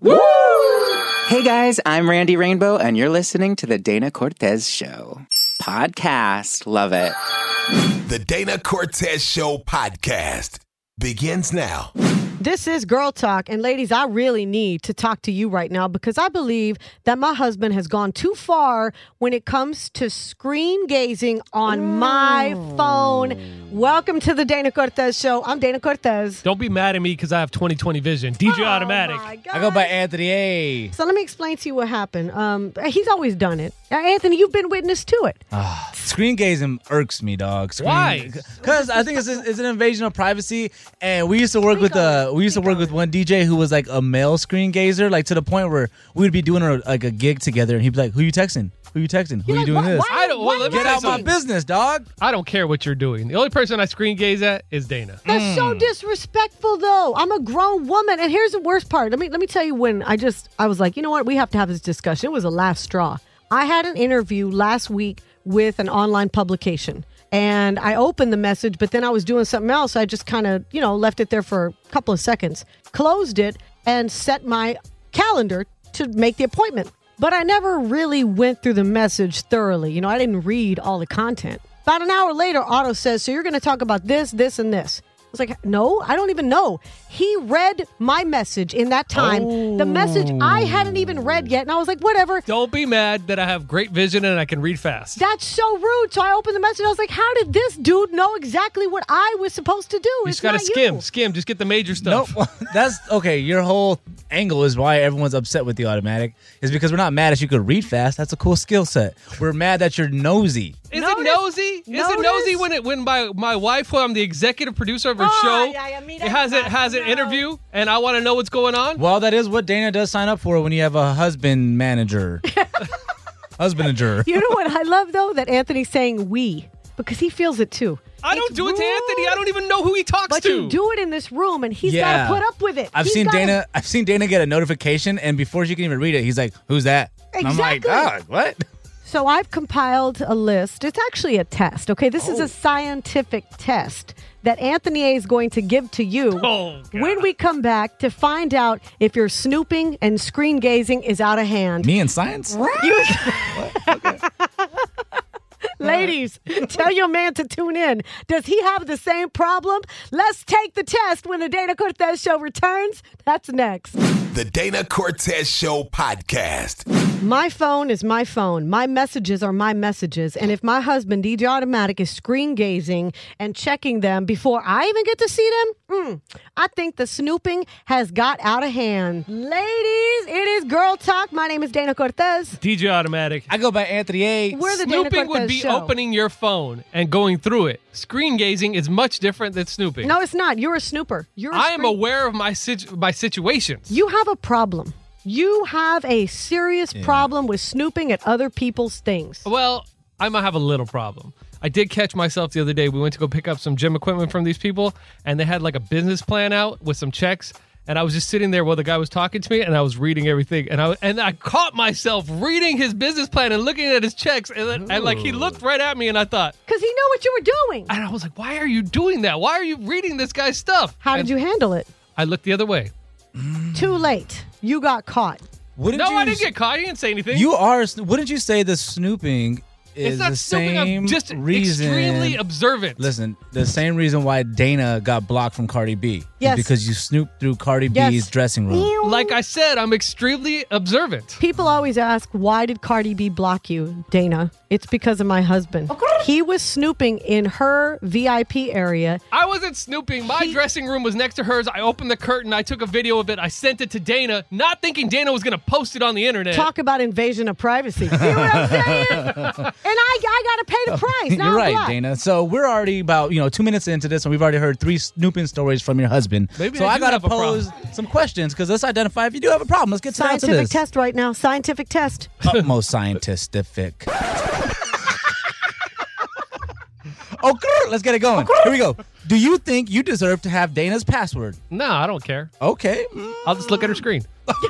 Woo! Hey guys, I'm Randy Rainbow, and you're listening to The Dana Cortez Show. Podcast. Love it. The Dana Cortez Show podcast begins now. This is Girl Talk, and ladies, I really need to talk to you right now because I believe that my husband has gone too far when it comes to screen gazing on my phone. Welcome to the Dana Cortez Show. I'm Dana Cortez. Don't be mad at me because I have 20/20 vision. DJ Automatic. My God. I go by Anthony A. So let me explain to you what happened. He's always done it. Anthony, you've been witness to it. Screen gazing irks me, dog. Why? Because I think it's an invasion of privacy, and we used to work with one DJ who was like a male screen gazer, like to the point where we would be doing a gig together, and he'd be like, "Who you texting? Who you texting? Who you doing this? Get out my business, dog." I don't care what you're doing. The only person I screen gaze at is Dana. That's so disrespectful, though. I'm a grown woman, and here's the worst part. Let me tell you when I was like, you know what? We have to have this discussion. It was a last straw. I had an interview last week with an online publication, and I opened the message, but then I was doing something else. I just kind of, left it there for a couple of seconds, closed it, and set my calendar to make the appointment. But I never really went through the message thoroughly. I didn't read all the content. About an hour later, Otto says, so you're going to talk about this, this, and this. I was like, no, I don't even know. He read my message in that time. The message I hadn't even read yet. And I was like, whatever. Don't be mad that I have great vision and I can read fast. That's so rude. So I opened the message. I was like, how did this dude know exactly what I was supposed to do? You just got to skim. Just get the major stuff. Nope. That's okay. Your whole angle is why everyone's upset with the Automatic is because we're not mad that you could read fast. That's a cool skill set. We're mad that you're nosy. Is it nosy? Is it nosy when my wife, who I'm the executive producer of her show, has an interview and I want to know what's going on? Well, that is what Dana does sign up for when you have a husband manager. Husbandager. You know what I love, though? That Anthony's saying we, because he feels it, too. I don't do it to Anthony. I don't even know who he talks but to. But you do it in this room, and he's got to put up with it. I've seen Dana get a notification, and before she can even read it, he's like, "Who's that?" Exactly. And I'm like, "God, what?" So I've compiled a list. It's actually a test, okay? This is a scientific test that Anthony A is going to give to you when we come back to find out if your snooping and screen gazing is out of hand. Me and science? Ladies, tell your man to tune in. Does he have the same problem? Let's take the test when the Dana Cortez Show returns. That's next. The Dana Cortez Show podcast. My phone is my phone. My messages are my messages. And if my husband, DJ Automatic, is screen gazing and checking them before I even get to see them, I think the snooping has got out of hand. Ladies, it is Girl Talk. My name is Dana Cortez. DJ Automatic. I go by Anthony A. We're the Snooping Dana Cortez would be Show. opening your phone and going through it. Screen gazing is much different than snooping. No, it's not. You're a snooper. I am aware of my situations. You have a problem. You have a serious problem with snooping at other people's things. Well, I might have a little problem. I did catch myself the other day. We went to go pick up some gym equipment from these people, and they had like a business plan out with some checks. And I was just sitting there while the guy was talking to me, and I was reading everything. And I caught myself reading his business plan and looking at his checks. And like he looked right at me, and I thought, because he knew what you were doing. And I was like, why are you doing that? Why are you reading this guy's stuff? How did you handle it? I looked the other way. Too late. You got caught. I didn't get caught. I didn't say anything. Wouldn't you say the snooping is it's not the snooping. same I'm just reason? Extremely observant. Listen, the same reason why Dana got blocked from Cardi B. Yes. Is because you snooped through Cardi B's dressing room. Like I said, I'm extremely observant. People always ask, why did Cardi B block you, Dana? It's because of my husband. He was snooping in her VIP area. I wasn't snooping. My dressing room was next to hers. I opened the curtain. I took a video of it. I sent it to Dana, not thinking Dana was going to post it on the internet. Talk about invasion of privacy. See what I'm saying? And I got to pay the price. Now You're right, what? Dana. So we're already about 2 minutes into this, and we've already heard 3 snooping stories from your husband. Maybe so I I do got to have a pose some questions because let's identify if you do have a problem. Let's get down to Scientific this. test right now. Scientific test. Utmost scientific. Oh, let's get it going. Here we go. Do you think you deserve to have Dana's password? No, I don't care. Okay. I'll just look at her screen.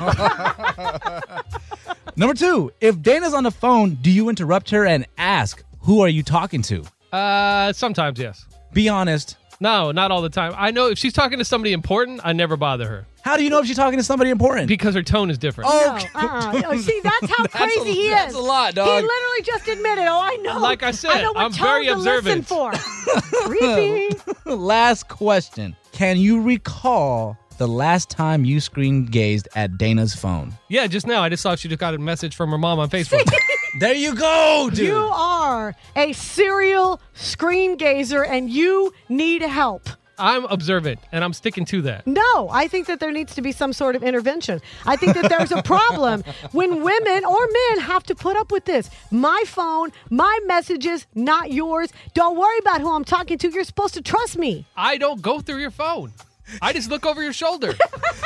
Number 2, if Dana's on the phone, do you interrupt her and ask, who are you talking to? Sometimes, yes. Be honest. No, not all the time. I know if she's talking to somebody important, I never bother her How do you know if she's talking to somebody important? because her tone is different. No, no, see, that's how crazy he is. That's a lot, dog. He literally just admitted, I know. Like I said, I know what I'm tone very to listen observant. for. Creepy. Last question. Can you recall the last time you screen gazed at Dana's phone? Yeah, just now I just saw she just got a message from her mom on Facebook. There you go, dude. You are a serial screen gazer and you need help. I'm observant, and I'm sticking to that. No, I think that there needs to be some sort of intervention. I think that there's a problem when women or men have to put up with this. My phone, my messages, not yours. Don't worry about who I'm talking to. You're supposed to trust me. I don't go through your phone. I just look over your shoulder.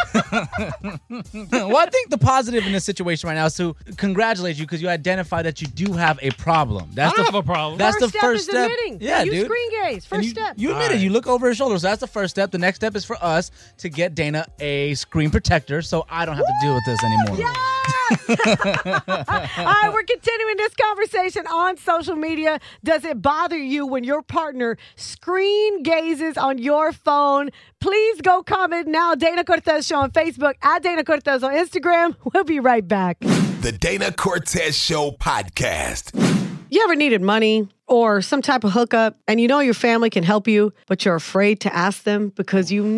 Well, I think the positive in this situation right now is to congratulate you because you identify that you do have a problem. I don't have a problem. That's First the step first is step. admitting. Yeah, You dude. screen gaze. And First step. You admit it. You look over her shoulder. So that's the first step. The next step is for us to get Dana a screen protector so I don't have to deal with this anymore. Yes! All right, we're continuing this conversation on social media. Does it bother you when your partner screen gazes on your phone? Please go comment now. Dana Cortez Show on Facebook, at Dana Cortez on Instagram. We'll be right back. The Dana Cortez Show podcast. You ever needed money or some type of hookup and you know your family can help you, but you're afraid to ask them because you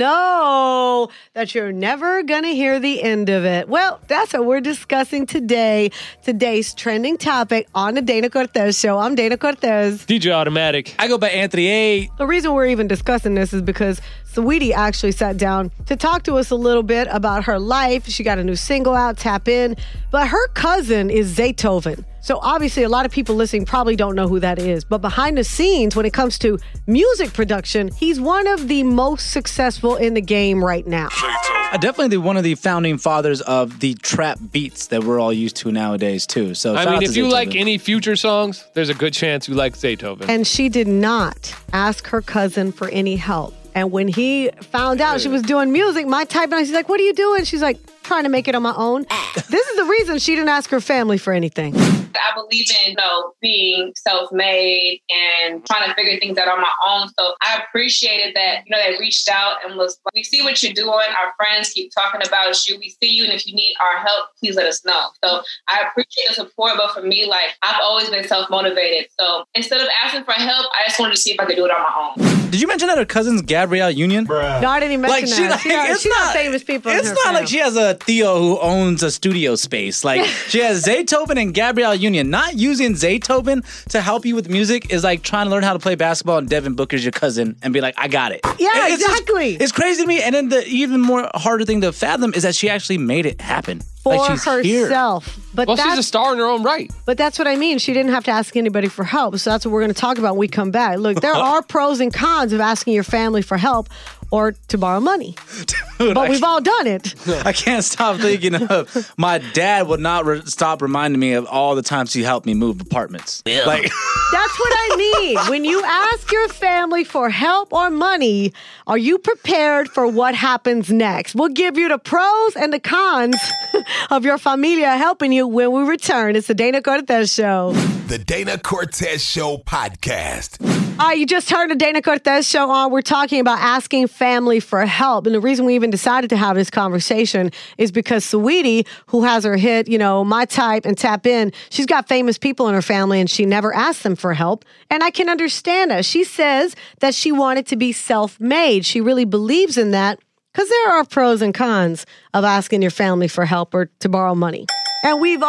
know that you're never going to hear the end of it? Well, that's what we're discussing today. Today's trending topic on the Dana Cortez Show. I'm Dana Cortez. DJ Automatic. I go by Anthony A. The reason we're even discussing this is because Saweetie actually sat down to talk to us a little bit about her life. She got a new single out, Tap In. But her cousin is Zaytoven. So obviously a lot of people listening probably don't know who that is. But behind the scenes, when it comes to music production, he's one of the most successful in the game right now. Definitely one of the founding fathers of the trap beats that we're all used to nowadays, too. So I shout mean, out if to you Zaytoven. like any Future songs, there's a good chance you like Zaytoven. And she did not ask her cousin for any help. And when he found out she was doing music, my type, and she's like, what are you doing? She's like, trying to make it on my own. This is the reason she didn't ask her family for anything. I believe in, being self-made and trying to figure things out on my own. So I appreciated that, they reached out and was like, we see what you're doing. Our friends keep talking about you. We see you. And if you need our help, please let us know. So I appreciate the support. But for me, I've always been self-motivated. So instead of asking for help, I just wanted to see if I could do it on my own. Did you mention that her cousin's Gabrielle Union? No, I didn't even mention that. She got famous people in It's her not family. like she has a Theo who owns a studio space. Like, she has Zaytoven and Gabrielle Union. Not using Zaytoven to help you with music is like trying to learn how to play basketball and Devin Booker's your cousin and be like, I got it. Yeah, It's just- exactly. it's crazy to me. And then the even more harder thing to fathom is that she actually made it happen. For Like, she's here. herself. But Well, she's a that's, star in her own right. but that's what I mean. She didn't have to ask anybody for help. So that's what we're going to talk about when we come back. Look, there are pros and cons of asking your family for help or to borrow money. Dude, But we've all done it. I can't stop thinking of my dad would not stop reminding me of all the times he helped me move apartments. Like, That's what I mean. When you ask your family for help or money, are you prepared for what happens next? We'll give you the pros and the cons of your familia helping you when we return. It's the Dana Cortez Show. The Dana Cortez Show podcast. All right, you just heard the Dana Cortez Show on. We're talking about asking family for help. And the reason we even decided to have this conversation is because Saweetie, who has her hit, My Type and Tap In, she's got famous people in her family and she never asked them for help. And I can understand that. She says that she wanted to be self-made. She really believes in that because there are pros and cons of asking your family for help or to borrow money. And we've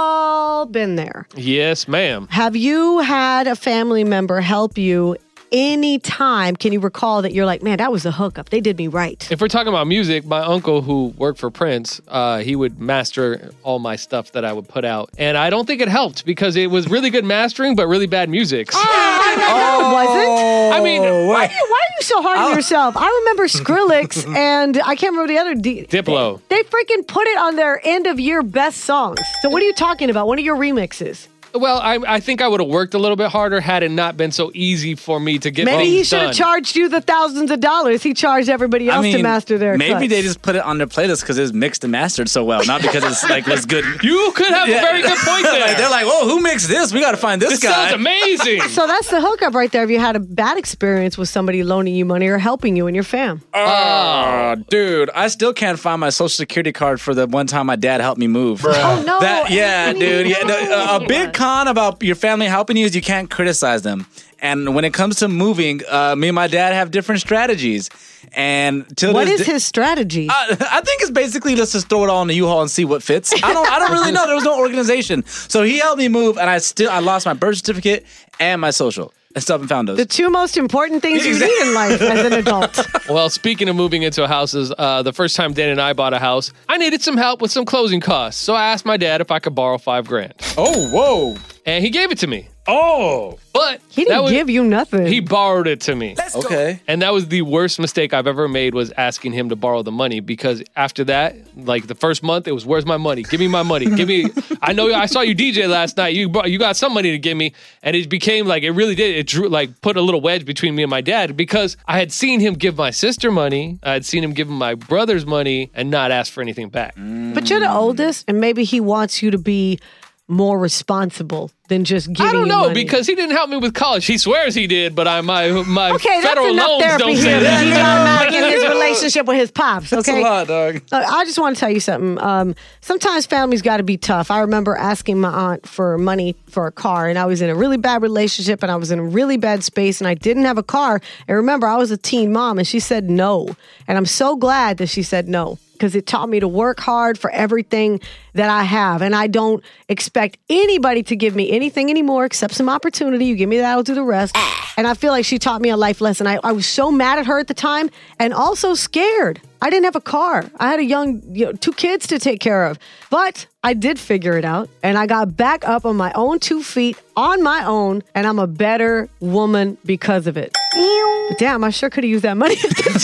all been there. Yes, ma'am. Have you had a family member help you any time? Can you recall that you're like, man, that was a hookup. They did me right. If we're talking about music, my uncle who worked for Prince, he would master all my stuff that I would put out. And I don't think it helped because it was really good mastering, but really bad music. No, it wasn't. I mean, Why are you so hard on yourself? I remember Skrillex and I can't remember the other. Diplo. They freaking put it on their end of year best songs. So what are you talking about? One of your remixes. Well, I think I would have worked a little bit harder had it not been so easy for me to get Maybe things he should have done. charged you the thousands of dollars he charged everybody else to master their maybe cuts. they just put it on their playlist because it's mixed and mastered so well, not because it's like was good. You could have a very good point there. Like, they're like, "Oh, who mixed this? We got to find this this guy." sounds amazing. So that's the hookup right there. If you had a bad experience with somebody loaning you money or helping you and your fam. Oh, dude, I still can't find my social security card for the one time my dad helped me move. Oh, no. Yeah, Anthony, dude. Yeah, no. a big con about your family helping you is you can't criticize them. And when it comes to moving, me and my dad have different strategies. And till What this is his strategy? I think it's basically let's just throw it all in the U-Haul and see what fits. I don't really know. There was no organization. So he helped me move, and I lost my birth certificate and my social. I still haven't found those. The two most important things you need in life as an adult. Well, speaking of moving into houses, the first time Dan and I bought a house, I needed some help with some closing costs. So I asked my dad if I could borrow $5,000. Oh, whoa. And he gave it to me. Oh. But He didn't give you nothing. He borrowed it to me. Okay. And that was the worst mistake I've ever made, was asking him to borrow the money, because after that, like the first month, it was, where's my money? Give me my money. Give me, I know I saw you DJ last night. You got some money to give me. And it became like, it really did. It drew, like, put a little wedge between me and my dad, because I had seen him give my sister money. I had seen him give my brother's money and not ask for anything back. But you're the oldest, and maybe he wants you to be more responsible than just giving I don't you know, money. because he didn't help me with college. He swears he did, but my Okay, that's federal enough loans therapy don't here. say That he's that. automatic in his relationship with his pops. Okay, That's a lot, dog. I just want to tell you something. Sometimes families got to be tough. I remember asking my aunt for money for a car, and I was in a really bad relationship, and I was in a really bad space, and I didn't have a car. And remember, I was a teen mom, and she said no. And I'm so glad that she said no, because it taught me to work hard for everything that I have. And I don't expect anybody to give me anything anymore except some opportunity. You give me that, I'll do the rest. And I feel like she taught me a life lesson. I was so mad at her at the time, and also scared. I didn't have a car. I had two kids to take care of. But I did figure it out, and I got back up on my own 2 feet on my own, and I'm a better woman because of it. But damn, I sure could have used that money at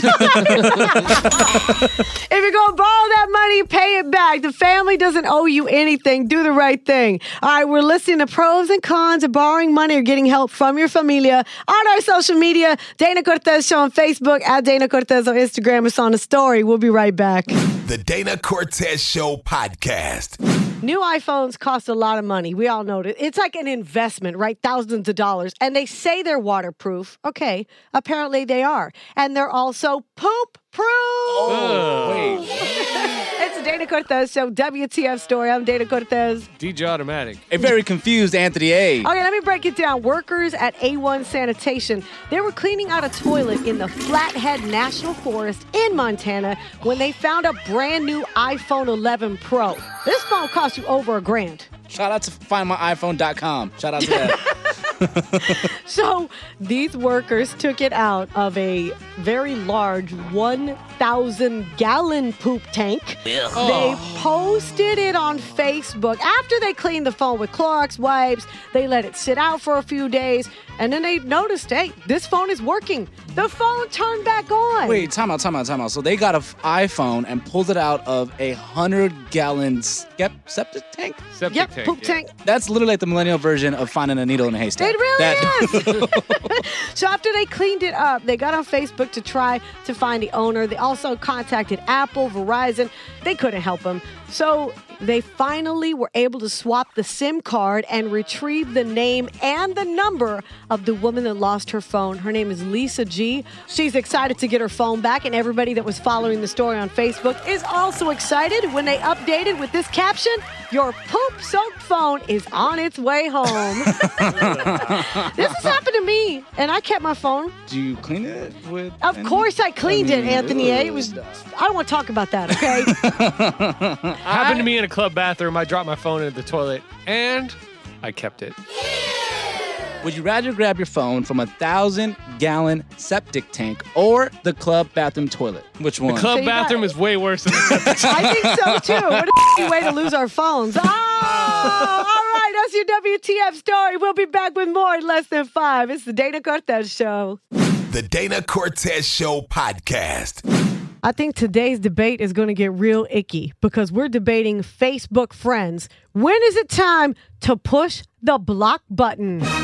the time. If you're going to borrow that money, pay it back. The family doesn't owe you anything. Do the right thing. All right, we're listening to pros and cons of borrowing money or getting help from your familia on our social media. Dana Cortez Show on Facebook, at Dana Cortez on Instagram. It's on the story. We'll be right back. The Dana Cortez Show podcast. New iPhones cost a lot of money. We all know it. It's like an investment, right? Thousands of dollars. And they say they're waterproof. Okay, apparently they are. And they're also poop proof. Wait. It's the Dana Cortez Show, WTF story. I'm Dana Cortez. DJ Automatic. A very confused Anthony A. Okay, let me break it down. Workers at A1 Sanitation, they were cleaning out a toilet in the Flathead National Forest in Montana when they found a brand new iPhone 11 Pro. This phone cost you over $1,000. Shout out to findmyiphone.com. Shout out to that. So these workers took it out of a very large 1,000-gallon poop tank. They posted it on Facebook. After they cleaned the phone with Clorox wipes, they let it sit out for a few days, and then they noticed, hey, this phone is working. The phone turned back on. Wait, time out. So they got an iPhone and pulled it out of a 100-gallon septic tank? Septic Yep, tank, poop yeah. tank. That's literally like the millennial version of finding a needle in a haystack. It really is. So after they cleaned it up, they got on Facebook to try to find the owner. They also contacted Apple, Verizon. They couldn't help them. So they finally were able to swap the SIM card and retrieve the name and the number of the woman that lost her phone. Her name is Lisa G. She's excited to get her phone back, and everybody that was following the story on Facebook is also excited when they updated with this caption, "Your poop-soaked phone is on its way home." This has happened to me, and I kept my phone. Do you clean it with? Of course I cleaned it, Anthony A. It was. I don't want to talk about that, okay? Happened to me in a club bathroom. I dropped my phone into the toilet, and I kept it. Would you rather grab your phone from a 1,000-gallon septic tank or the club bathroom toilet? Which one? Club you got bathroom it. is way worse than the septic tank. I think so too. What a way to lose our phones. Oh, all right. That's your WTF story. We'll be back with more in less than 5. It's the Dana Cortez Show. The Dana Cortez Show podcast. I think today's debate is going to get real icky because we're debating Facebook friends. When is it time to push the block button? Woo,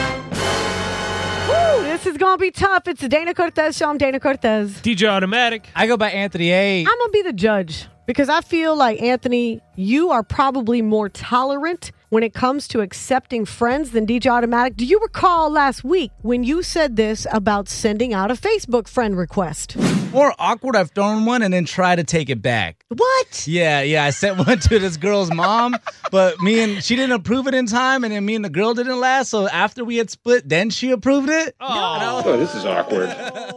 this is going to be tough. It's the Dana Cortez Show. I'm Dana Cortez. DJ Automatic. I go by Anthony A. I'm going to be the judge because I feel like, Anthony, you are probably more tolerant when it comes to accepting friends than DJ Automatic. Do you recall last week when you said this about sending out a Facebook friend request? More awkward, I've thrown one and then try to take it back. What? Yeah, I sent one to this girl's mom, but she didn't approve it in time, and then me and the girl didn't last, so after we had split, then she approved it. Oh, this is awkward.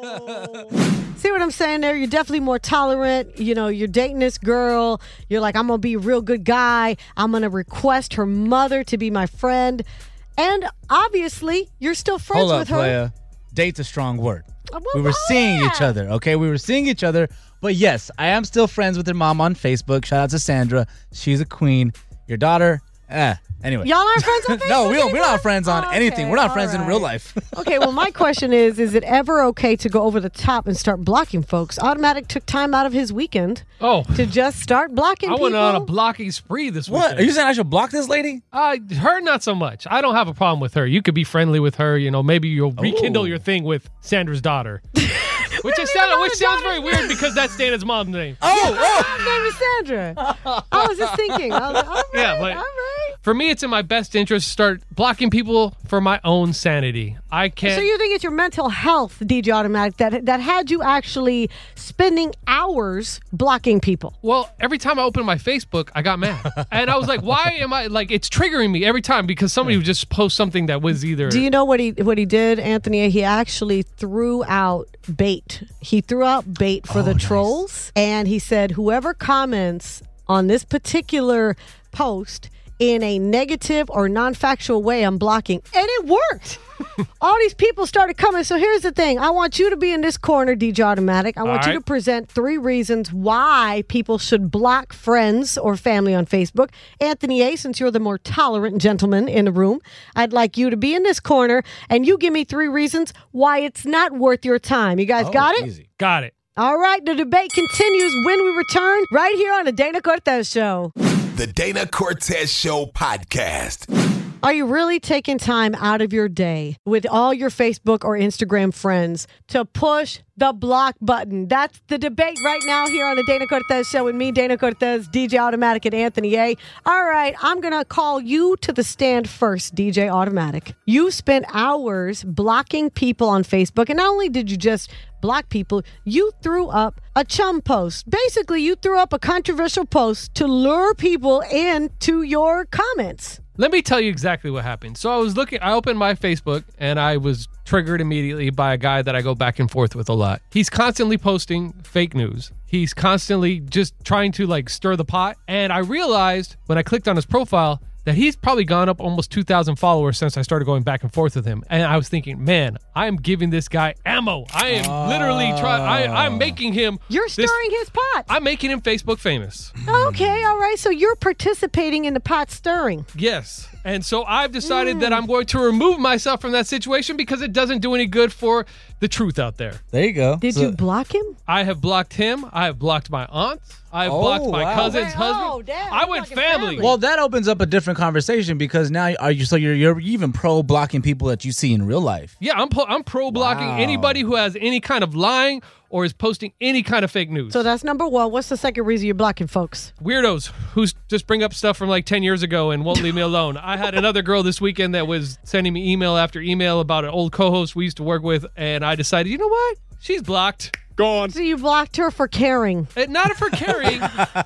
See what I'm saying there? You're definitely more tolerant. You know, you're dating this girl. You're like, I'm going to be a real good guy. I'm going to request her mother to be my friend. And obviously, you're still friends Hold up, with her. playa. Date's a strong word. Well, We were seeing each other, okay? We were seeing each other. But yes, I am still friends with her mom on Facebook. Shout out to Sandra. She's a queen. Your daughter, anyway. Y'all aren't friends on Facebook? No, we're anymore? not friends on Okay, anything. We're not all friends in right. real life. Okay, well, my question is it ever okay to go over the top and start blocking folks? Automatic took time out of his weekend to just start blocking I people. went on a blocking spree this What? weekend. Are you saying I should block this lady? Her, not so much. I don't have a problem with her. You could be friendly with her. You know, maybe you'll rekindle your thing with Sandra's daughter. Which sounds very weird because that's Dana's mom's name. My name is Sandra. I was just thinking. I was like, all right, Yeah, but all right. for me, it's in my best interest to start blocking people for my own sanity. I can't. So you think it's your mental health, DJ Automatic, that had you actually spending hours blocking people? Well, every time I opened my Facebook, I got mad. And I was like, why am I, like, it's triggering me every time because somebody would just post something that was either. Do you know what he did, Anthony? He actually threw out bait. He threw out bait for the trolls, and he said, whoever comments on this particular post in a negative or non-factual way, I'm blocking. And it worked. All these people started coming. So here's the thing. I want you to be in this corner, DJ Automatic. I want you to present 3 reasons why people should block friends or family on Facebook. Anthony A., since you're the more tolerant gentleman in the room, I'd like you to be in this corner, and you give me 3 reasons why it's not worth your time. You guys got it? Easy. Got it. All right. The debate continues when we return right here on the Dana Cortez Show. The Dana Cortez Show podcast. Are you really taking time out of your day with all your Facebook or Instagram friends to push the block button? That's the debate right now here on the Dana Cortez Show with me, Dana Cortez, DJ Automatic, and Anthony A. All right, I'm going to call you to the stand first, DJ Automatic. You spent hours blocking people on Facebook, and not only did you just block people, you threw up a chum post. Basically, you threw up a controversial post to lure people into your comments. Let me tell you exactly what happened. So I opened my Facebook and I was triggered immediately by a guy that I go back and forth with a lot. He's constantly posting fake news. He's constantly just trying to like stir the pot. And I realized when I clicked on his profile that he's probably gone up almost 2,000 followers since I started going back and forth with him. And I was thinking, man, I am giving this guy ammo. I am literally I'm making him. You're stirring his pot. I'm making him Facebook famous. Okay, all right. So you're participating in the pot stirring. Yes. And so I've decided that I'm going to remove myself from that situation because it doesn't do any good for the truth out there. There you go. Did you block him? I have blocked him. I have blocked my aunt. I have blocked my wow. cousin's Wait, husband. damn, I you're went blocking family. Well, that opens up a different conversation because now you're even pro blocking people that you see in real life. Yeah, I'm pro blocking Wow. anybody who has any kind of lying or is posting any kind of fake news. So that's number 1. What's the second reason you're blocking folks? Weirdos who just bring up stuff from like 10 years ago and won't leave me alone. I had another girl this weekend that was sending me email after email about an old co-host we used to work with, and I decided, you know what? She's blocked. Gone. So you blocked her for caring. Not for carrying,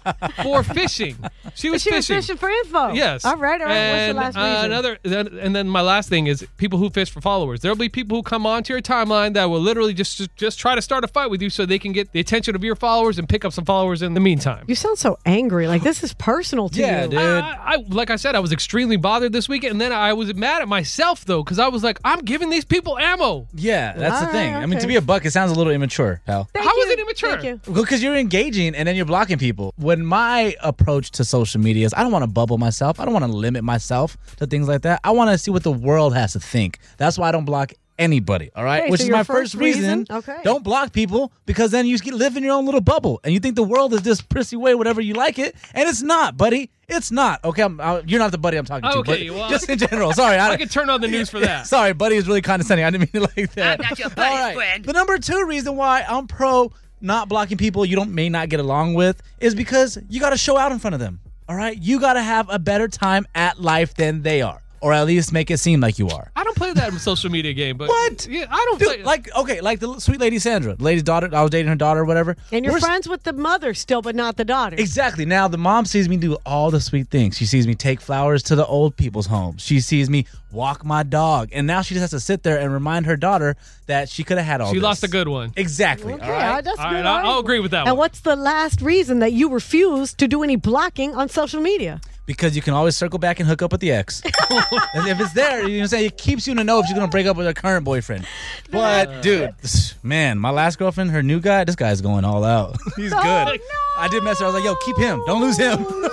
for fishing. She was She was fishing. fishing for info. Yes. All right. And, What's the last reason? and then my last thing is people who fish for followers. There'll be people who come onto your timeline that will literally just try to start a fight with you so they can get the attention of your followers and pick up some followers in the meantime. You sound so angry. Like this is personal to Yeah, you. dude. I like I said, I was extremely bothered this weekend, and then I was mad at myself though because I was like, I'm giving these people ammo. Yeah, that's the All thing. right, I mean, to okay. be a buck, it sounds a little immature, pal. Thank How you. is it immature? Thank you. Well, because you're engaging and then you're blocking people. When my approach to social media is I don't want to bubble myself. I don't want to limit myself to things like that. I want to see what the world has to think. That's why I don't block anybody. All right, Okay, which so is your my first reason. Okay. Don't block people, because then you live in your own little bubble and you think the world is this prissy way, whatever you like it, and it's not, buddy. It's not. Okay, you're not the buddy I'm talking to. Okay, but well, just in general. Sorry, I could turn on the news for that. Sorry, buddy is really condescending. I didn't mean it like that. I'm not your buddy, All right. friend. The number 2 reason why I'm pro not blocking people you may not get along with is because you got to show out in front of them. All right, you got to have a better time at life than they are, or at least make it seem like you are. I don't play that social media game, but What? Yeah, I don't Dude, play. like the sweet lady Sandra, the lady's daughter. I was dating her daughter, or whatever. And you're We're- friends with the mother still, but not the daughter. Exactly. Now the mom sees me do all the sweet things. She sees me take flowers to the old people's homes. She sees me walk my dog, and now she just has to sit there and remind her daughter that she could have had all. She this. lost a good one. Exactly. Okay, all right. that's All good. right, all right. I'll agree with that And one. what's the last reason that you refuse to do any blocking on social media? Because you can always circle back and hook up with the ex. And if it's there, you know what I'm saying? It keeps you to know if she's going to break up with her current boyfriend. But, dude, man, my last girlfriend, her new guy, this guy's going all out. He's good. no. I did mess her. I was like, yo, keep him. Don't lose him. No.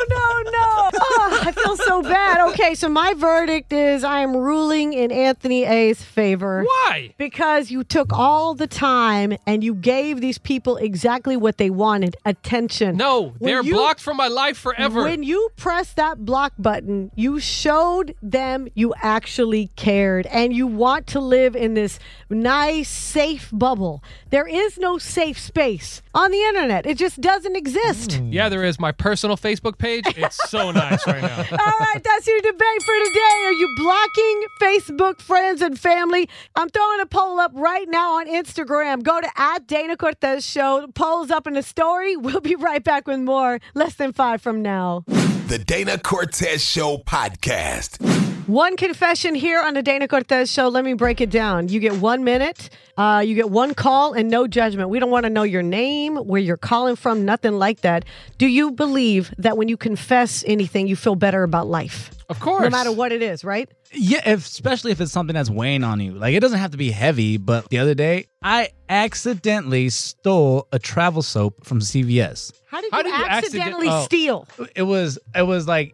Oh, I feel so bad. Okay, so my verdict is I am ruling in Anthony A's favor. Why? Because you took all the time and you gave these people exactly what they wanted, attention. No, When they're you- blocked from my life forever. When you press that block button, you showed them you actually cared and you want to live in this nice, safe bubble. There is no safe space on the internet. It just doesn't exist. Yeah, there is. My personal Facebook page. It's so nice right now. All right, that's your debate for today. Are you blocking Facebook friends and family? I'm throwing a poll up right now on Instagram. Go to @Dana Show. The poll's up in the story. We'll be right back with more less than 5 from now. The Dana Cortez Show podcast. One confession here on the Dana Cortez Show. Let me break it down. You get 1 minute. You get one call and no judgment. We don't want to know your name, where you're calling from, nothing like that. Do you believe that when you confess anything, you feel better about life? Of course. No matter what it is, right? Yeah, especially if it's something that's weighing on you. Like, it doesn't have to be heavy, but the other day, I accidentally stole a travel soap from CVS. How did How you did you accidentally oh. steal? It was like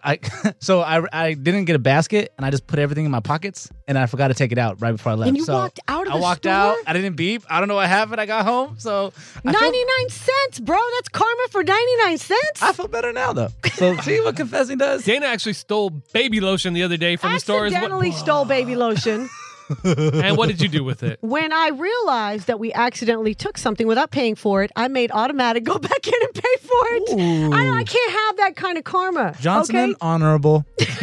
so I didn't get a basket and I just put everything in my pockets and I forgot to take it out right before I left. And you So walked out of I the walked store? out. I didn't beep. I don't know what happened. I got home. So I feel- 99 cents, bro. That's karma for 99 cents. I feel better now though. So see what confessing does. Dana actually stole baby lotion the other day from the store. Accidentally stole baby lotion. And what did you do with it? When I realized that we accidentally took something without paying for it, I made automatic go back in and pay for it. I can't have that kind of karma. Johnson okay? and honorable.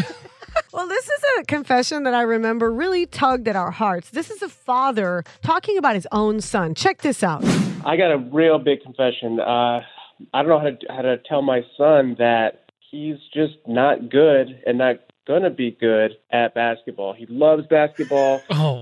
Well, this is a confession that I remember really tugged at our hearts. This is a father talking about his own son. Check this out. I got a real big confession. I don't know how to tell my son that he's just not good and not gonna be good at basketball. He loves basketball.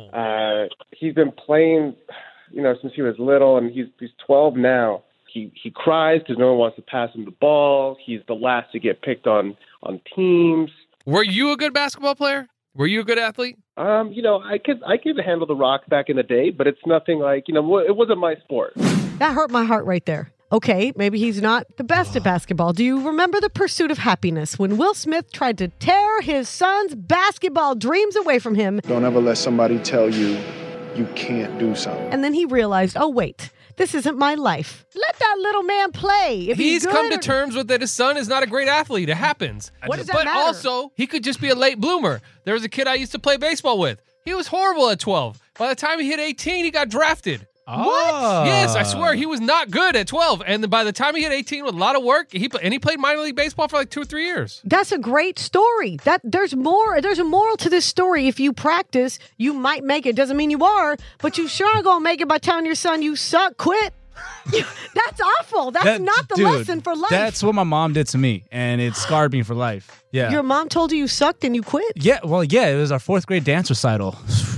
Oh. He's been playing, since he was little, and he's 12 now. He cries because no one wants to pass him the ball. He's the last to get picked on teams. Were you a good basketball player? Were you a good athlete? I could handle the rock back in the day, but it's nothing like, it wasn't my sport. That hurt my heart right there. Okay, maybe he's not the best at basketball. Do you remember The Pursuit of Happiness when Will Smith tried to tear his son's basketball dreams away from him? Don't ever let somebody tell you you can't do something. And then he realized, oh, wait, this isn't my life. Let that little man play. If He's good come to or- terms with that his son is not a great athlete. It happens. What does that but matter? also, he could just be a late bloomer. There was a kid I used to play baseball with. He was horrible at 12. By the time he hit 18, he got drafted. What? Yes, I swear he was not good at 12. And then by the time he hit 18 with a lot of work, he played minor league baseball for like 2 or 3 years. That's a great story. There's more. There's a moral to this story. If you practice, you might make it. Doesn't mean you are, but you sure are gonna make it by telling your son you suck. Quit. That's awful. That's not the lesson for life. That's what my mom did to me, and it scarred me for life. Yeah. Your mom told you sucked and you quit? Yeah, well, yeah, it was our 4th grade dance recital.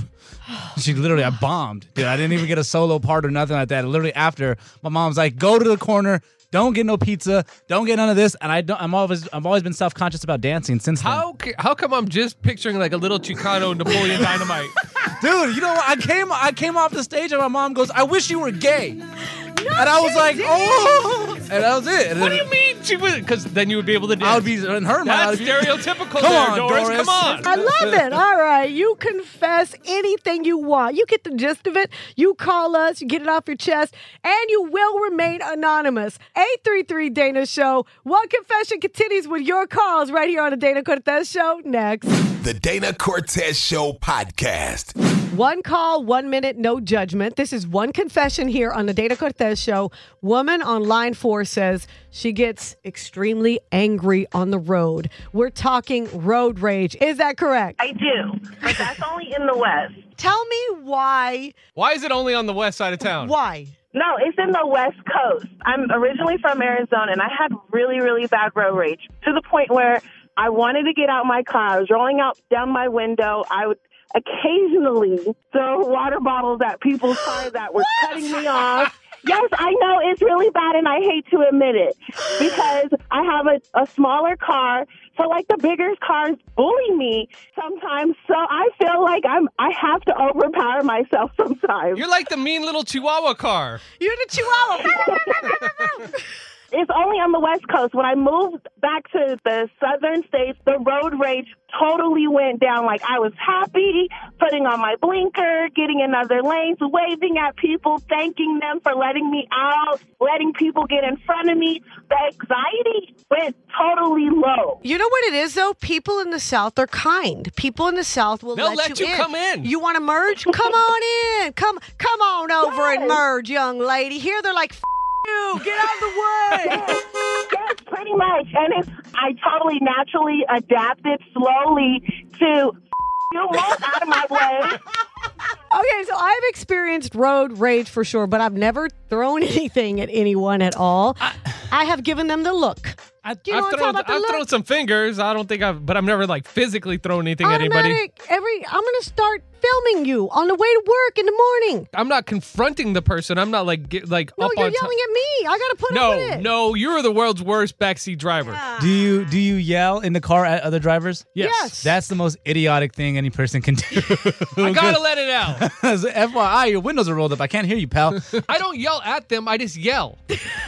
I bombed. Dude, I didn't even get a solo part or nothing like that. Literally after, my mom's like, go to the corner, don't get no pizza, don't get none of this. And I've always been self-conscious about dancing since then. How come I'm just picturing like a little Chicano Napoleon Dynamite? Dude, you know what? I came off the stage and my mom goes, I wish you were gay. And I was like, oh. And that was it. What do you mean she was? Because then you would be able to dance. I would be in her mind. That's stereotypical. Come there, on, Doris. Come on. I love it. All right. You confess anything you want. You get the gist of it. You call us. You get it off your chest. And you will remain anonymous. 833 Dana Show. One confession continues with your calls right here on the Dana Cortez Show. Next. The Dana Cortez Show podcast. One call, 1 minute, no judgment. This is one confession here on the Dana Cortez Show. Woman on line 4 says she gets extremely angry on the road. We're talking road rage. Is that correct? I do, but that's only in the West. Tell me why. Why is it only on the west side of town? Why? No, it's in the West Coast. I'm originally from Arizona, and I had really, really bad road rage to the point where I wanted to get out my car. I was rolling out down my window. I would occasionally throw water bottles at people's cars that were cutting me off. Yes, I know it's really bad, and I hate to admit it because I have a smaller car. So, like, the bigger cars bully me sometimes. So I feel like I have to overpower myself sometimes. You're like the mean little Chihuahua car. You're the Chihuahua. It's only on the West Coast. When I moved back to the southern states, the road rage totally went down. Like, I was happy, putting on my blinker, getting in other lanes, waving at people, thanking them for letting me out, letting people get in front of me. The anxiety went totally low. You know what it is, though? People in the South are kind. People in the South will They'll let you in. come in. You want to merge? Come on in. Come on over and merge, young lady. Here they're like, you, get out of the way. Yes, pretty much. And I totally naturally adapted slowly to you move out of my way. Okay, so I've experienced road rage for sure, but I've never thrown anything at anyone at all. I have given them the look. I've thrown some fingers. I don't think but I've never like physically thrown anything at Automatic, anybody. I'm going to start filming you on the way to work in the morning. I'm not confronting the person. I'm not like No, up you're on yelling at me. I got to put up with it. No, you're the world's worst backseat driver. Do you yell in the car at other drivers? Yes. That's the most idiotic thing any person can do. I gotta let it out. FYI, your windows are rolled up. I can't hear you, pal. I don't yell at them. I just yell.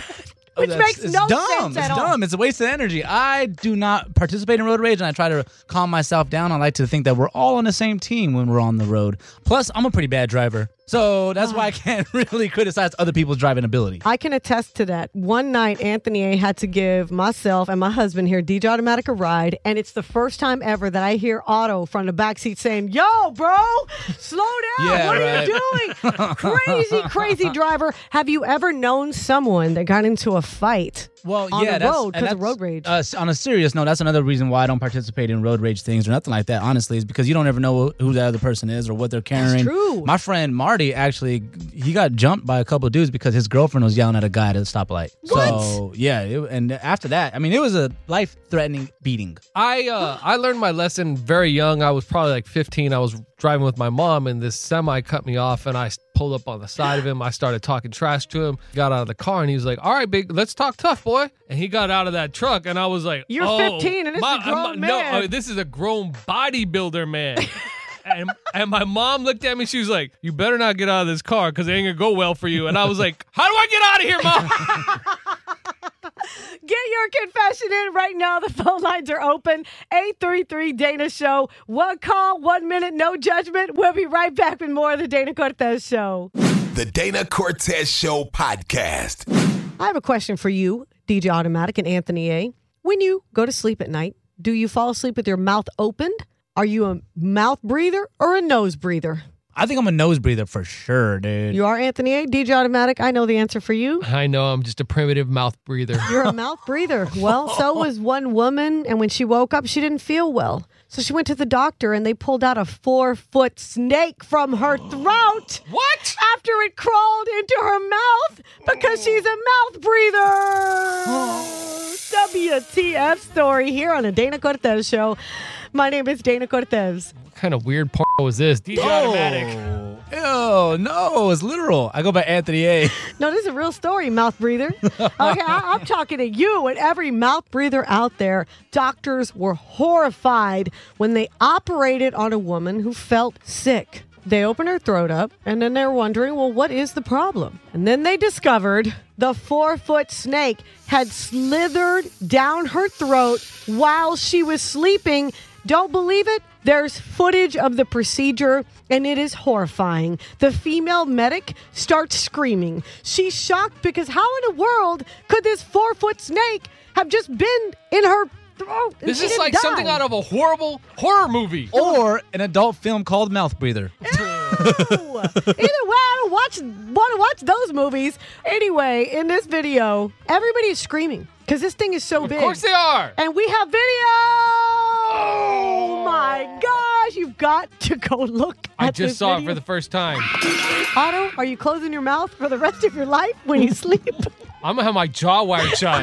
Which makes no dumb. sense at It's all. dumb. It's a waste of energy. I do not participate in road rage, and I try to calm myself down. I like to think that we're all on the same team when we're on the road. Plus, I'm a pretty bad driver. So that's why I can't really criticize other people's driving ability. I can attest to that. One night, Anthony A. had to give myself and my husband here, DJ Automatic, a ride. And it's the first time ever that I hear Otto from the backseat saying, yo, bro, slow down. Yeah, what right. are you doing? Crazy driver. Have you ever known someone that got into a fight Well, on yeah, the road because of road rage? On a serious note, that's another reason why I don't participate in road rage things or nothing like that, honestly, is because you don't ever know who the other person is or what they're carrying. true. My friend Marty, actually, he got jumped by a couple of dudes because his girlfriend was yelling at a guy at a stoplight. What? So, yeah, and after that, I mean, it was a life-threatening beating. I learned my lesson very young. I was probably like 15. I was driving with my mom, and this semi cut me off, and I pulled up on the side of him. I started talking trash to him. Got out of the car, and he was like, "All right, big, let's talk tough, boy." And he got out of that truck, and I was like, You're oh, 15, and this is a grown man. No, this is a grown bodybuilder man. And my mom looked at me. She was like, "You better not get out of this car because it ain't gonna go well for you." And I was like, "How do I get out of here, Mom?" Get your confession in right now. The phone lines are open. 833 Dana Show. One call, 1 minute, no judgment. We'll be right back with more of the Dana Cortez Show. The Dana Cortez Show podcast. I have a question for you, DJ Automatic and Anthony A. When you go to sleep at night, do you fall asleep with your mouth opened? Are you a mouth breather or a nose breather? I think I'm a nose breather for sure, dude. You are Anthony A. DJ Automatic. I know the answer for you. I know I'm just a primitive mouth breather. You're a mouth breather. Well, so was one woman, and when she woke up, she didn't feel well. So she went to the doctor, and they pulled out a 4-foot snake from her throat. What? After it crawled into her mouth because she's a mouth breather. WTF story here on the Dana Cortez Show. My name is Dana Cortez. What kind of weird porno is this? DJ Automatic. Ew, no, it's literal. I go by Anthony A. No, this is a real story, mouth breather. Okay, I'm talking to you and every mouth breather out there. Doctors were horrified when they operated on a woman who felt sick. They opened her throat up, and then they're wondering, well, what is the problem? And then they discovered the 4-foot snake had slithered down her throat while she was sleeping. Don't believe it? There's footage of the procedure, and it is horrifying. The female medic starts screaming. She's shocked because how in the world could this 4-foot snake have just been in her throat? This is like something out of a horrible horror movie. Or an adult film called Mouth Breather. Either way, I don't want to watch those movies. Anyway, in this video, everybody is screaming because this thing is so big. Of course they are. And we have video. Oh my gosh, you've got to go look at I this just saw it video. for the first time. Otto, are you closing your mouth for the rest of your life when you sleep? I'm going to have my jaw wired shut.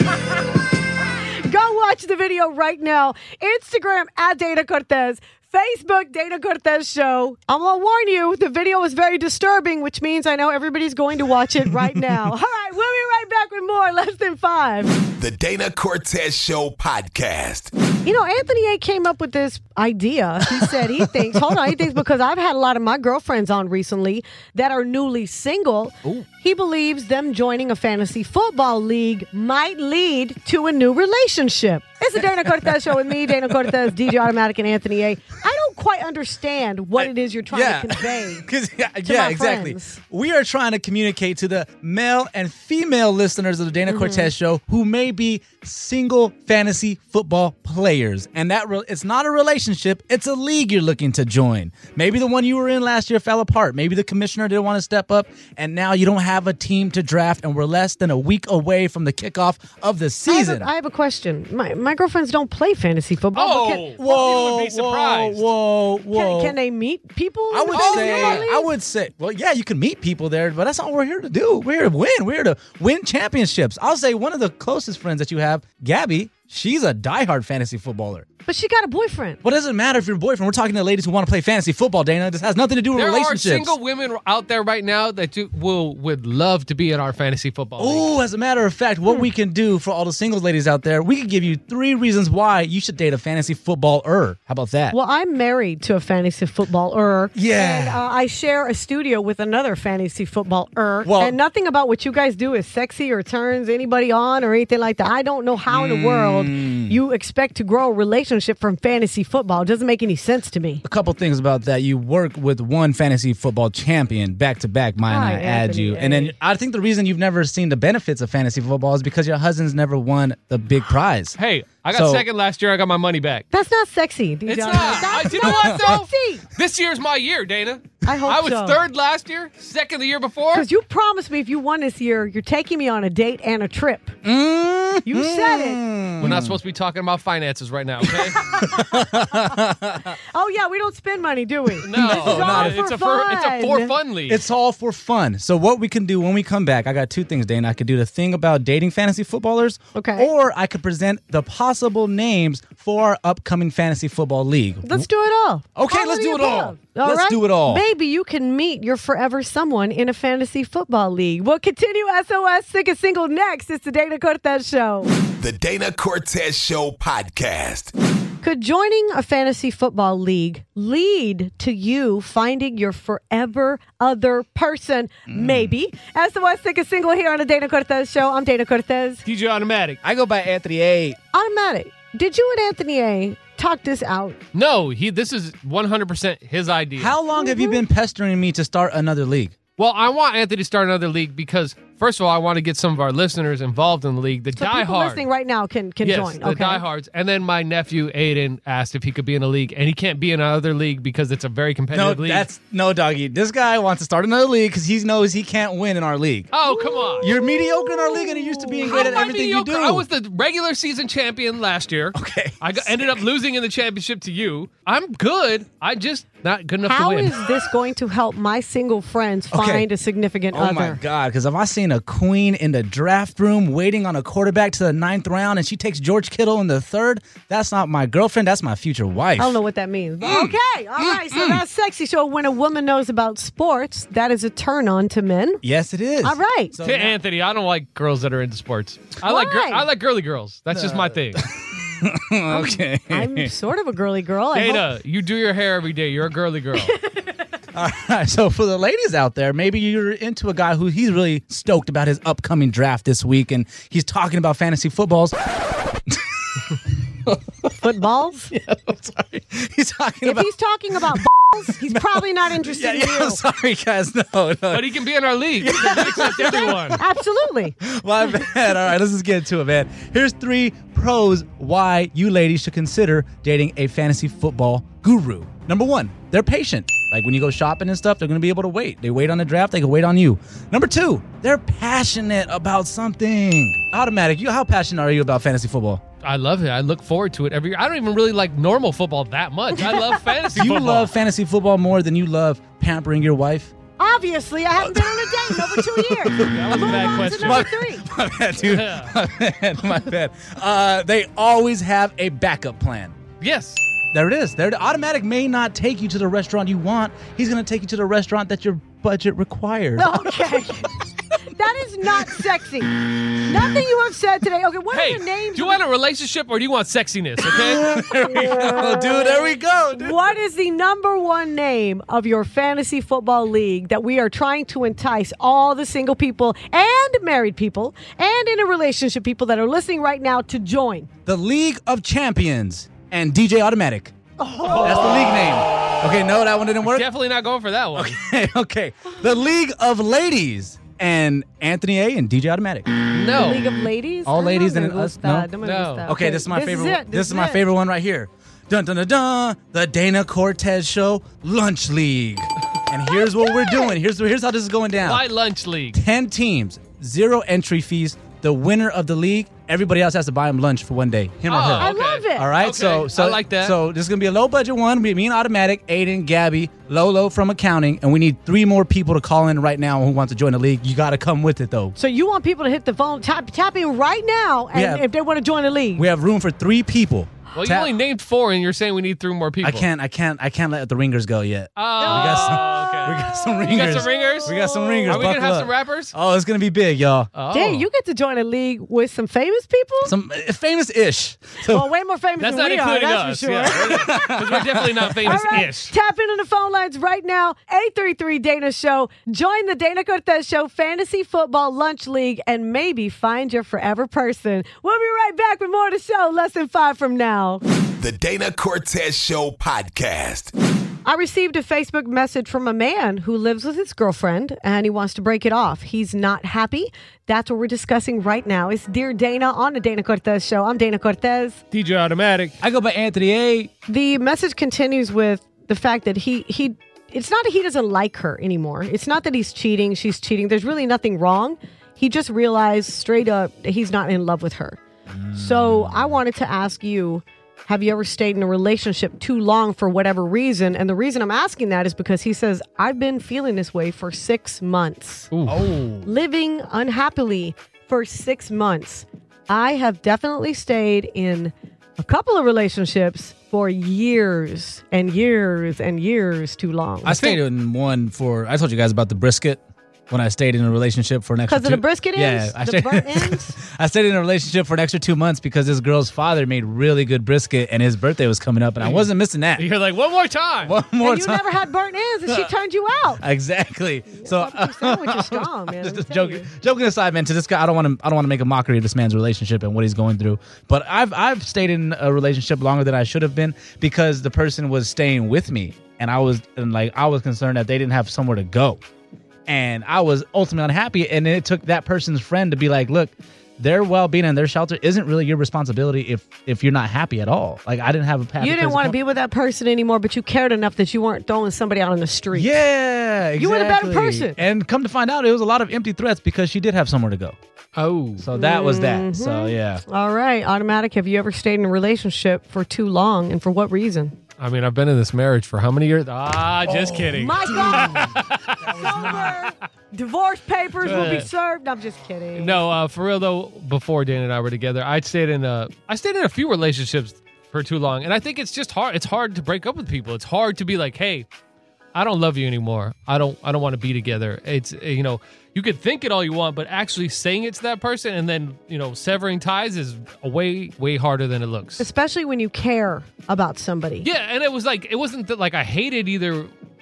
Go watch the video right now. Instagram at Dana Cortez. Facebook, Dana Cortez Show. I'm going to warn you, the video is very disturbing, which means I know everybody's going to watch it right now. All right, we'll be right back with more Less Than 5. The Dana Cortez Show podcast. You know, Anthony A. came up with this idea. He said he thinks, because I've had a lot of my girlfriends on recently that are newly single. Ooh. He believes them joining a fantasy football league might lead to a new relationship. It's the Dana Cortez Show with me, Dana Cortez, DJ Automatic, and Anthony A. I don't quite understand what it is you're trying to convey. Yeah, exactly. Friends. We are trying to communicate to the male and female listeners of the Dana Cortez Show who may be single fantasy football players. And that it's not a relationship, it's a league you're looking to join. Maybe the one you were in last year fell apart. Maybe the commissioner didn't want to step up, and now you don't have a team to draft, and we're less than a week away from the kickoff of the season. I have a question. My girlfriends don't play fantasy football. Oh, you would be surprised. Whoa. Can they meet people? I would say, well, yeah, you can meet people there, but that's not what we're here to do. We're here to win. We're here to win championships. I'll say one of the closest friends that you have, Gabby, she's a diehard fantasy footballer. But she got a boyfriend. Well, it doesn't matter if you're a boyfriend. We're talking to ladies who want to play fantasy football, Dana. This has nothing to do with relationships. There are single women out there right now that would love to be in our fantasy football league. Oh, as a matter of fact, what we can do for all the singles ladies out there, we can give you 3 reasons why you should date a fantasy footballer. How about that? Well, I'm married to a fantasy footballer. Yeah. And I share a studio with another fantasy footballer. Well, and nothing about what you guys do is sexy or turns anybody on or anything like that. I don't know how in the world you expect to grow a relationship from fantasy football. It doesn't make any sense to me. A couple things about that. You work with one fantasy football champion back to back, might I add you. And then I think the reason you've never seen the benefits of fantasy football is because your husband's never won the big prize. Hey, I got second last year. I got my money back. That's not sexy, DJ. It's not. That's You know what, though? sexy. This year's my year, Dana. I hope I was so. third last year, second the year before. Because you promised me if you won this year, you're taking me on a date and a trip. You said it. We're not supposed to be talking about finances right now, okay? Oh, yeah, we don't spend money, do we? No, It's a for fun league. It's all for fun. So what we can do when we come back, I got 2 things, Dana. I could do the thing about dating fantasy footballers. Okay. Or I could present the possible names for our upcoming fantasy football league. Let's do it all. Okay, All let's of do the it all. above. Let's do it all. Maybe you can meet your forever someone in a fantasy football league. We'll continue SOS Sick and Single next. It's the Dana Cortez Show. The Dana Cortez Show podcast. Could joining a fantasy football league lead to you finding your forever other person? Maybe. SOS Sick and Single here on the Dana Cortez Show. I'm Dana Cortez. DJ Automatic. I go by Anthony A. Automatic. Did you and Anthony A talk this out? No, this is 100% his idea. How long have you been pestering me to start another league? Well, I want Anthony to start another league because, first of all, I want to get some of our listeners involved in the league. The So people diehard. listening right now can Yes, join. the Okay. diehards. And then my nephew, Aiden, asked if he could be in a league. And he can't be in another league because it's a very competitive league. No, doggy. This guy wants to start another league because he knows he can't win in our league. Oh, come on. You're mediocre in our league and you're used to being great at How am I everything mediocre? you do. I was the regular season champion last year. Okay. Ended up losing in the championship to you. I'm good. I'm just not good enough How to win. is this going to help my single friends find a significant Oh other? my God, because if I seen a queen in the draft room waiting on a quarterback to the 9th round and she takes George Kittle in the 3rd, that's not my girlfriend, that's my future wife. I don't know what that means. But okay, all right, so that's sexy. So when a woman knows about sports, that is a turn on to men. Yes, it is. All right. So To Anthony, I don't like girls that are into sports. I like girly girls. That's just my thing. okay. I'm sort of a girly girl. I hope. Dana, you do your hair every day. You're a girly girl. All right, so for the ladies out there, maybe you're into a guy who he's really stoked about his upcoming draft this week, and he's talking about fantasy footballs. Footballs? Yeah, I'm sorry. He's talking If about. he's talking about balls, he's probably not interested in you. I'm sorry, guys. No. But he can be in our league. He can accept everyone. Absolutely. My bad. All right, let's just get into it, man. Here's 3 pros why you ladies should consider dating a fantasy football guru. Number 1, they're patient. Like when you go shopping and stuff, they're going to be able to wait. They wait on the draft, they can wait on you. Number 2, they're passionate about something. Automatic, how passionate are you about fantasy football? I love it. I look forward to it every year. I don't even really like normal football that much. I love fantasy Do you football. love fantasy football more than you love pampering your wife? Obviously, I haven't been on a date in over 2 years. That was a bad Move on to question. number 3. My bad, dude. Yeah. My bad. They always have a backup plan. Yes. There it is. The automatic may not take you to the restaurant you want. He's going to take you to the restaurant that your budget requires. Okay. That is not sexy. Nothing you have said today. Okay, what are Hey, your names? do you want a relationship or do you want sexiness, okay? There we go, dude. There we go. Dude. What is the number 1 name of your fantasy football league that we are trying to entice all the single people and married people and in a relationship people that are listening right now to join? The League of Champions and DJ Automatic. Oh. That's the league name. Okay, no, that one didn't work. Definitely not going for that one. Okay. The League of Ladies and Anthony A and DJ Automatic. No. League of Ladies? All I'm ladies not and gonna us? go with that. No? I'm gonna go No. with that. Okay, this is my favorite. Is it. This is my favorite one right here. Dun dun dun dun. The Dana Cortez Show Lunch League. And here's what we're doing. Here's how this is going down. Why lunch league? 10 teams, 0 entry fees. The winner of the league, everybody else has to buy him lunch for one day. Him or her. I Okay. love it. All right, Okay, so I like that. So this is gonna be a low budget one. Me and Automatic, Aiden, Gabby, Lolo from accounting, and we need 3 more people to call in right now who want to join the league. You got to come with it though. So you want people to hit the phone, tap in right now, and Yeah. if they want to join the league. We have room for 3 people. Well, you Tap- only named 4 and you're saying we need 3 more people. I can't let the ringers go yet. Oh, We got some ringers. You got some ringers? We got some ringers. Are we going to Buckle have some up. rappers? Oh, it's gonna be big, y'all. Oh. Dang, you get to join a league with some famous people? Some famous-ish. So Well, way more famous That's than not we are, including that's us. for sure. Yeah. Because we're definitely not All famous-ish. right, tap in on the phone lines right now. 833 Dana Show. Join the Dana Cortez Show Fantasy Football Lunch League and maybe find your forever person. We'll be right back with more of the show less than 5 from now. The Dana Cortez Show podcast. I received a Facebook message from a man who lives with his girlfriend and he wants to break it off. He's not happy. That's what we're discussing right now. It's Dear Dana on the Dana Cortez Show. I'm Dana Cortez. DJ Automatic. I go by Anthony A. The message continues with the fact that he it's not that he doesn't like her anymore. It's not that he's cheating, she's cheating. There's really nothing wrong. He just realized straight up that he's not in love with her. So I wanted to ask you, have you ever stayed in a relationship too long for whatever reason? And the reason I'm asking that is because he says, I've been feeling this way for 6 months. Living unhappily for 6 months. I have definitely stayed in a couple of relationships for years and years and years too long. I stayed in one for. I told you guys about the brisket when I stayed in a relationship for an extra. Because of the brisket ends? Yeah, The burnt ends? I stayed in a relationship for an extra 2 months because this girl's father made really good brisket, and his birthday was coming up, and I wasn't missing that. You're like, one more time. One more And you time. never had burnt ends and she turned you out. Exactly. So Barbecue sandwich is strong, man. let me just tell joking. you. Joking aside, man. To this guy, I don't want to make a mockery of this man's relationship and what he's going through. But I've stayed in a relationship longer than I should have been because the person was staying with me, and I was concerned that they didn't have somewhere to go, and I was ultimately unhappy. And it took that person's friend to be like, look, their well-being and their shelter isn't really your responsibility if you're not happy at all. Like, I didn't have a path. You didn't want to be with that person anymore, but you cared enough that you weren't throwing somebody out on the street. Yeah, exactly. You were the better person. And come to find out, it was a lot of empty threats because she did have somewhere to go. Oh. So that was that. So yeah. All right, Automatic. Have you ever stayed in a relationship for too long, and for what reason? I mean, I've been in this marriage for how many years? Just kidding. My God! Sober. Divorce papers will be served. I'm just kidding. No, for real though. Before Dana and I were together, I stayed in a few relationships for too long, and I think it's just hard. It's hard to break up with people. It's hard to be like, hey, I don't love you anymore. I don't want to be together. It's you could think it all you want, but actually saying it to that person and then severing ties is way harder than it looks. Especially when you care about somebody. Yeah, and it was like it wasn't that like I hated either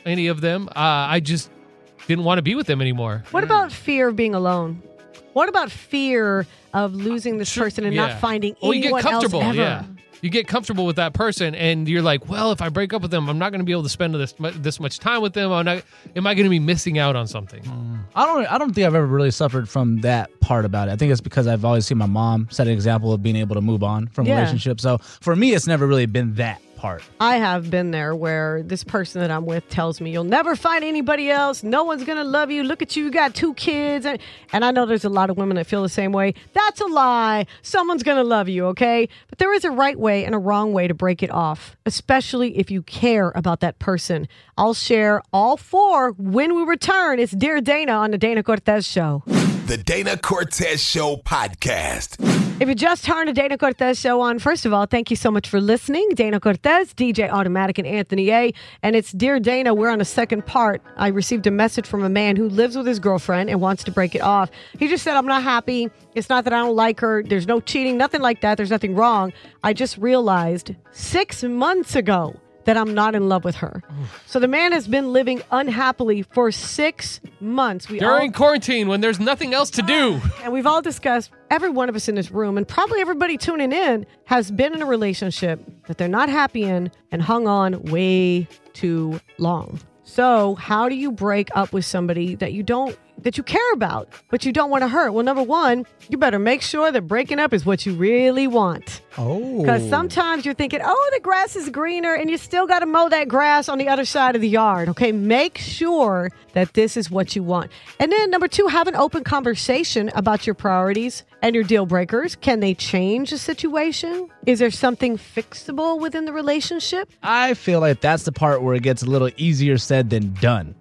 any of them. I just didn't want to be with them anymore. What about fear of being alone? What about fear of losing this person and not finding anyone you get comfortable, else ever? Yeah. You get comfortable with that person, and you're like, well, if I break up with them, I'm not going to be able to spend this much time with them. Am I going to be missing out on something? I don't think I've ever really suffered from that part about it. I think it's because I've always seen my mom set an example of being able to move on from relationships. So for me, it's never really been that part. I have been there where this person that I'm with tells me, you'll never find anybody else. No one's going to love you. Look at you. You got 2 kids. And I know there's a lot of women that feel the same way. That's a lie. Someone's going to love you, okay? But there is a right way and a wrong way to break it off, especially if you care about that person. I'll share all 4 when we return. It's Dear Dana on the Dana Cortez Show. The Dana Cortez Show podcast. If you just turned the Dana Cortez Show on, first of all, thank you so much for listening. Dana Cortez, DJ Automatic, and Anthony A. And it's Dear Dana. We're on the second part. I received a message from a man who lives with his girlfriend and wants to break it off. He just said, I'm not happy. It's not that I don't like her. There's no cheating, nothing like that. There's nothing wrong. I just realized 6 months ago that I'm not in love with her. So the man has been living unhappily for 6 months. During quarantine, when there's nothing else to do. And we've all discussed, every one of us in this room, and probably everybody tuning in, has been in a relationship that they're not happy in and hung on way too long. So how do you break up with somebody that you care about, but you don't want to hurt? Well, number one, you better make sure that breaking up is what you really want. Oh. Because sometimes you're thinking, the grass is greener, and you still got to mow that grass on the other side of the yard. Okay, make sure that this is what you want. And then number 2, have an open conversation about your priorities and your deal breakers. Can they change the situation? Is there something fixable within the relationship? I feel like that's the part where it gets a little easier said than done.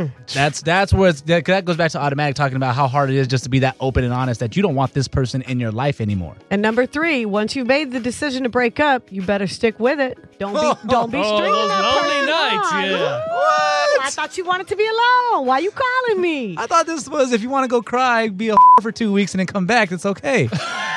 That's where that goes back to Automatic talking about how hard it is just to be that open and honest that you don't want this person in your life anymore. And number 3, once you've made the decision to break up, you better stick with it. Don't be stringing that lonely person nights, on. yeah. What? I thought you wanted to be alone. Why are you calling me? I thought this was if you want to go cry, be a for 2 weeks and then come back. It's okay.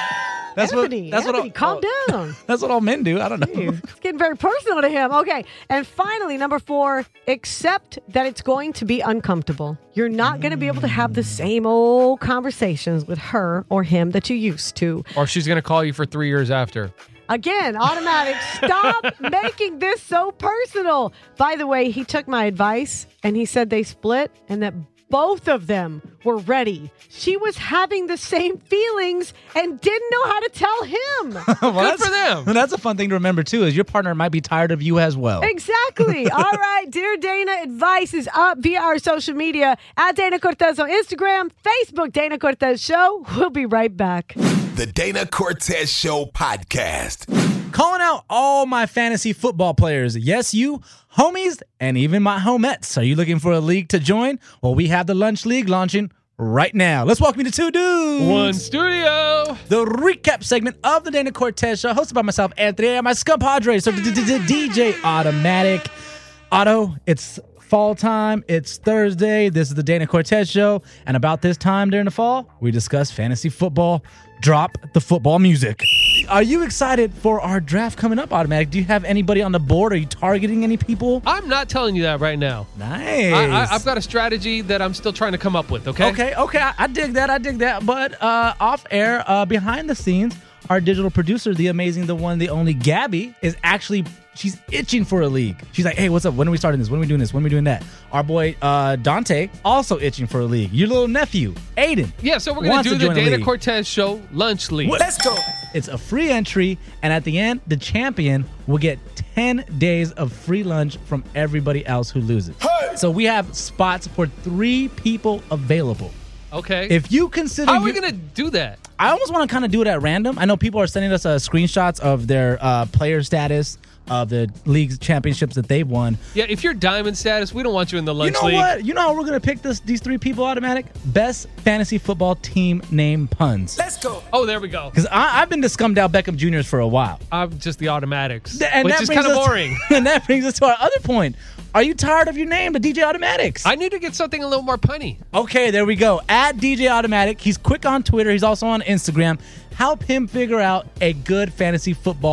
Anthony, calm down. That's what all men do. I don't know. It's getting very personal to him. Okay. And finally, number 4, accept that it's going to be uncomfortable. You're not going to be able to have the same old conversations with her or him that you used to. Or she's going to call you for 3 years after. Again, Automatic, stop making this so personal. By the way, he took my advice and he said they split and that both of them were ready. She was having the same feelings and didn't know how to tell him. Good for them. That's a fun thing to remember, too, is your partner might be tired of you as well. Exactly. All right. Dear Dana, advice is up via our social media at Dana Cortez on Instagram, Facebook, Dana Cortez Show. We'll be right back. The Dana Cortez Show podcast. Calling out all my fantasy football players. Yes, you, homies, and even my homettes. Are you looking for a league to join? Well, we have the Lunch League launching right now. Let's welcome you to 2 dudes. 1 studio. The recap segment of the Dana Cortez Show, hosted by myself, Anthony, and my scumpadre, so DJ Automatic. Otto, it's fall time. It's Thursday. This is the Dana Cortez Show. And about this time during the fall, we discuss fantasy football. Drop the football music. Are you excited for our draft coming up, Automatic? Do you have anybody on the board? Are you targeting any people? I'm not telling you that right now. Nice. I've got a strategy that I'm still trying to come up with, okay? Okay. I dig that. But off air, behind the scenes, our digital producer, the amazing, the one, the only Gabby, is actually... She's itching for a league. She's like, hey, what's up? When are we starting this? When are we doing this? When are we doing that? Our boy, Dante, also itching for a league. Your little nephew, Aiden. Yeah, so we're going to do the Dana Cortez Show Lunch League. Let's go. It's a free entry, and at the end, the champion will get 10 days of free lunch from everybody else who loses. Hey! So we have spots for 3 people available. Okay. If you consider... How are we going to do that? I almost want to kind of do it at random. I know people are sending us screenshots of their player status of the league championships that they've won. Yeah, if you're diamond status, we don't want you in the lunch league. You know what? You know how we're going to pick these 3 people, Automatic? Best fantasy football team name puns. Let's go. Oh, there we go. Because I've been the Scummed Out Beckham Juniors for a while. I'm just the Automatics, which is kind of boring. And that brings us to our other point. Are you tired of your name, the DJ Automatics? I need to get something a little more punny. Okay, there we go. At DJ Automatic. He's quick on Twitter. He's also on Instagram. Help him figure out a good fantasy football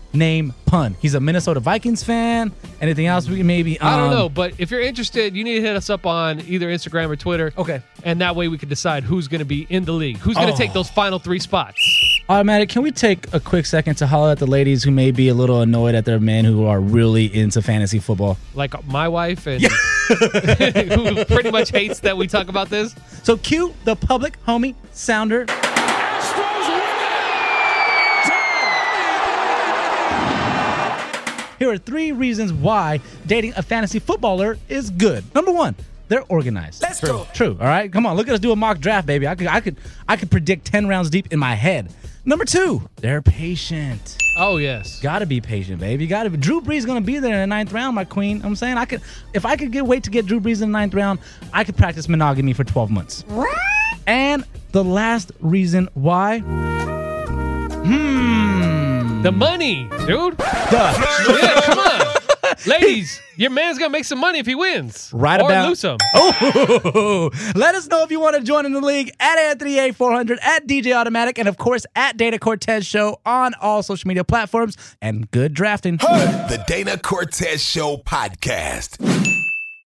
name pun. He's a Minnesota Vikings fan. Anything else we can maybe? I don't know, but if you're interested, you need to hit us up on either Instagram or Twitter. Okay. And that way we can decide who's going to be in the league. Who's going to take those final 3 spots. Automatic, can we take a quick second to holler at the ladies who may be a little annoyed at their men who are really into fantasy football? Like my wife and who pretty much hates that we talk about this. So cue the public homie sounder. Here are 3 reasons why dating a fantasy footballer is good. Number 1, they're organized. Let's go. True. All right. Come on. Look at us do a mock draft, baby. I could predict 10 rounds deep in my head. Number 2, they're patient. Oh, yes. Gotta be patient, baby. Gotta be. Drew Brees gonna be there in the 9th round, my queen. I'm saying if I could wait to get Drew Brees in the 9th round, I could practice monogamy for 12 months. What? And the last reason why. The money, dude. Duh. Yeah, come on. Ladies, your man's going to make some money if he wins. Right or about. lose some. Oh, let us know if you want to join in the league at Anthony8400, at DJ Automatic, and of course at Dana Cortez Show on all social media platforms. And good drafting. The Dana Cortez Show podcast.